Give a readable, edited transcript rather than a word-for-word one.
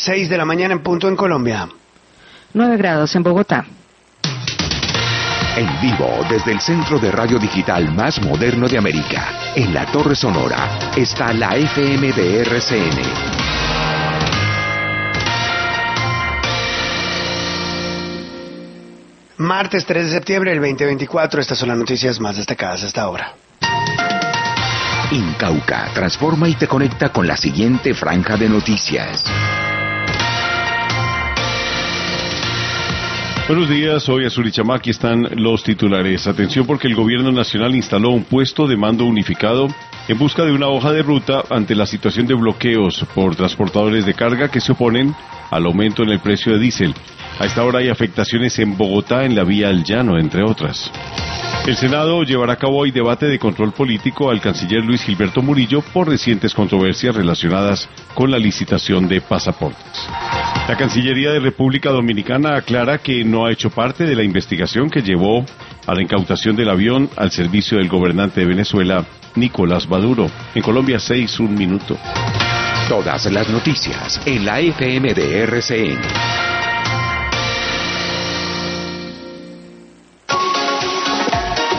6 de la mañana en punto en Colombia. 9 grados en Bogotá. En vivo desde el centro de radio digital más moderno de América, en la Torre Sonora, está la FM de RCN. Martes 3 de septiembre del 2024, estas son las noticias más destacadas hasta ahora. Incauca transforma y te conecta con la siguiente franja de noticias. Buenos días, soy Azurichama, aquí están los titulares. Atención porque el gobierno nacional instaló un puesto de mando unificado en busca de una hoja de ruta ante la situación de bloqueos por transportadores de carga que se oponen al aumento en el precio de diésel. A esta hora hay afectaciones en Bogotá, en la vía al Llano, entre otras. El Senado llevará a cabo hoy debate de control político al canciller Luis Gilberto Murillo por recientes controversias relacionadas con la licitación de pasaportes. La Cancillería de República Dominicana aclara que no ha hecho parte de la investigación que llevó a la incautación del avión al servicio del gobernante de Venezuela, Nicolás Maduro. En Colombia, 6:01. Todas las noticias en la FM de RCN.